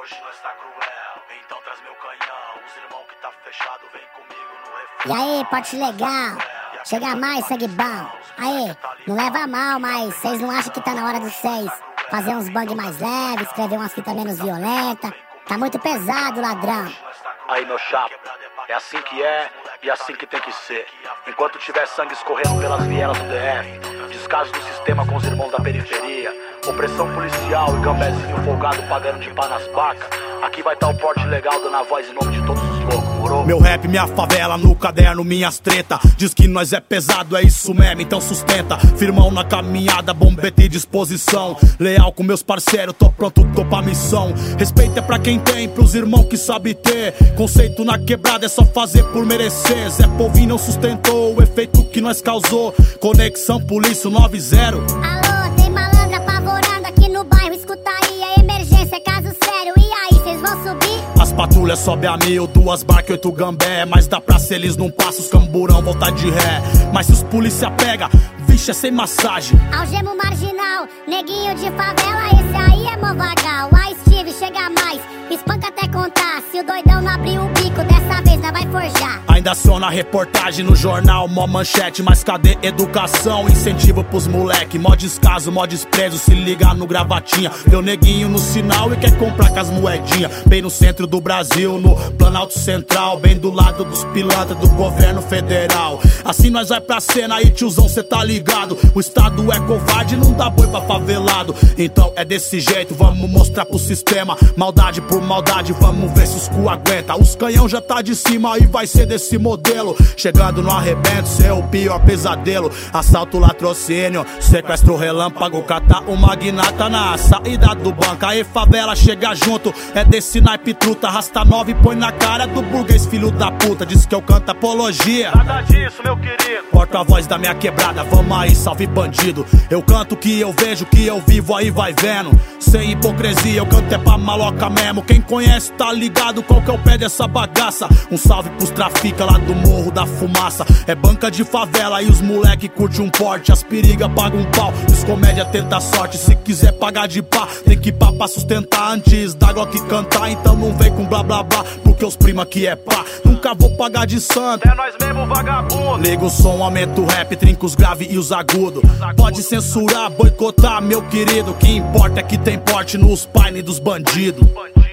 Hoje nós tá cruel, então traz meu canhão. Os irmãos que tá fechado, vem comigo no refrão. E aí, porte legal, chega mais, sangue bom. Aí, não leva a mal, mas vocês não acham que tá na hora de vocês fazer uns bang mais leves, escrever umas fitas menos violentas? Tá muito pesado, ladrão. Aí, meu chapa, é assim que é e assim que tem que ser. Enquanto tiver sangue escorrendo pelas vielas do DF, descaso do sistema com os irmãos da periferia, opressão policial e gambezinho folgado pagando de pá nas pacas, aqui vai estar o porte legal dando a voz em nome de todos os loucos, morou? Meu rap, minha favela, no caderno, minhas treta. Diz que nós é pesado, é isso mesmo, então sustenta. Firmão na caminhada, bombeta e disposição. Leal com meus parceiros, tô pronto, tô pra missão. Respeito é pra quem tem, pros irmãos que sabe ter. Conceito na quebrada é só fazer por merecer. Zé Povinho não sustentou o efeito que nós causou. Conexão Polícia 90. Alô, tem malandra apavorando aqui no bairro. Escuta aí, a emergência é caso sério. E aí, vocês vão subir? As patrulhas sobe a 1000, 2 barcas, 8 gambé. Mas dá pra ser eles não passam, os camburão voltar de ré. Mas se os polícia pega, vixe, é sem massagem. Algemo marginal, neguinho de favela, esse aí é mó vagal. A Steve chega mais, espanca até contar. Se o doidão não abrir o bico, dessa vez nós vai forjar. Ainda aciona reportagem no jornal, mó manchete. Mas cadê educação, incentivo pros moleque? Mó descaso, mó desprezo, se liga no gravatinha. Deu neguinho no sinal e quer comprar com as moedinhas. Bem no centro do Brasil, no Planalto Central, bem do lado dos pilantras do governo federal. Assim nós vai pra cena aí, tiozão, cê tá ligado. O estado é covarde, não dá boi pra favelado. Então é desse jeito, vamos mostrar pro sistema. Maldade por maldade, vamos ver se os cu aguenta. Os canhão já tá de cima e vai ser desse modelo. Chegando no arrebento, seu pior pesadelo. Assalto latrocínio, sequestro relâmpago. Catar o magnata na saída do banco. Aí favela chega junto, é desse naipe truta. Rasta 9 e põe na cara do burguês filho da puta. Diz que eu canto apologia, Nada disso, meu querido. porta a voz da minha quebrada, vamos aí, salve bandido. Eu canto o que eu vejo, o que eu vivo, aí vai vendo. Sem hipocrisia, eu canto é pra maloca mesmo. Quem conhece tá ligado qual que é o pé dessa bagaça. Um salve pros trafica lá do Morro da Fumaça. É banca de favela e os moleque curte um porte. As periga pagam um pau, os comédia tenta sorte. Se quiser pagar de pá, tem que pá pra sustentar. Antes da Glock cantar, então não vem com blá blá blá, porque os prima aqui é pá. Nunca vou pagar de santo, É nós mesmo, vagabundo. liga o som, aumenta o rap, trinca os graves e os agudos. Pode censurar, boicotar, meu querido. O que importa é que tem porte nos paine dos bandidos.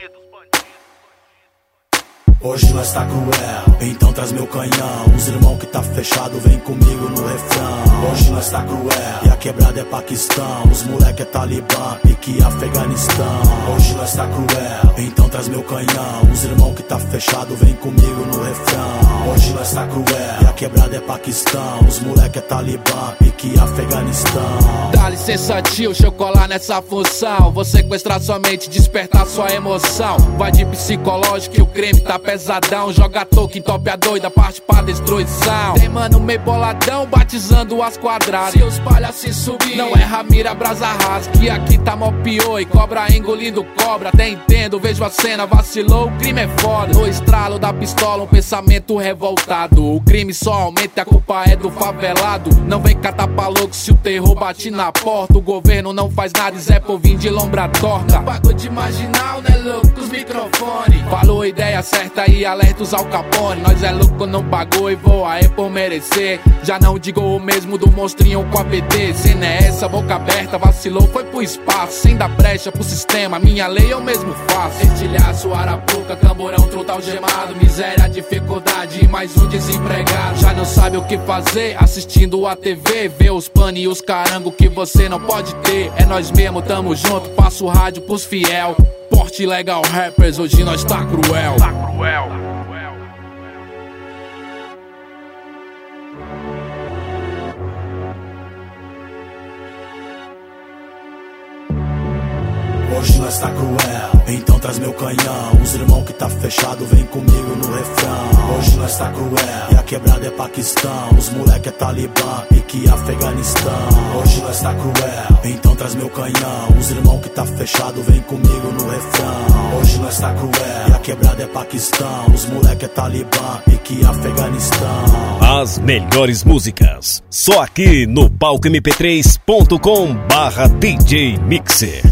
Hoje nós tá cruel, então traz meu canhão. Os irmãos que tá fechado, vem comigo no refrão. Hoje nós tá cruel, e a quebrada é Paquistão. Os moleque é Talibã, pique Afeganistão. Hoje nós tá cruel, então traz meu canhão. Os irmãos que tá fechado, vem comigo no refrão. Hoje nós tá cruel, e a quebrada é Paquistão. Os moleque é Talibã, pique Afeganistão. Dá licença, tio, deixa eu colar nessa função. Vou sequestrar sua mente, despertar sua emoção. Vai de psicológico que o crime tá pesadão. Joga toque, entope a doida, parte pra destruição. Tem mano meio boladão, batizando as quadradas. Se os palhaços se subir, não é Ramira Brasa Rasa, que aqui tá mó pior e cobra engolindo cobra. Até entendo, vejo a cena, vacilou, o crime é foda. No estralo da pistola, um pensamento revoltado. O crime só aumenta e a culpa é do favelado. Não vem catar pra louco se o terror bate na porta. O governo não faz nada, Zé Povinho de lombra torta. Não pagou de marginal, né louco, os microfones. Falou ideia certa e alerta ao Capone. Nós é louco no bagulho e voa é por merecer. Já não digo o mesmo do monstrinho com a PT. Cena é essa, boca aberta, vacilou, foi pro espaço. Sem dar brecha pro sistema, minha lei eu mesmo faço. Estilhaço, arapuca, camburão, truta algemado. Miséria, dificuldade e mais um desempregado. Já não sabe o que fazer, assistindo a TV. Vê os pane e os carango que você não pode ter. É nós mesmo, tamo junto, passo o rádio pros fiel. Porte legal rappers, hoje nós tá cruel. Tá cruel. Hoje nós tá cruel, então traz meu canhão. Os irmãos que tá fechado, vem comigo no refrão. Hoje nós tá cruel, e a quebrada é Paquistão. Os moleque é Talibã, pique Afeganistão. Hoje nós tá cruel, então traz meu canhão. Os irmãos que tá fechado, vem comigo no refrão. Hoje nós tá cruel, e a quebrada é Paquistão. Os moleque é Talibã, pique Afeganistão. As melhores músicas, só aqui no palcomp3.com/DJ Mixer.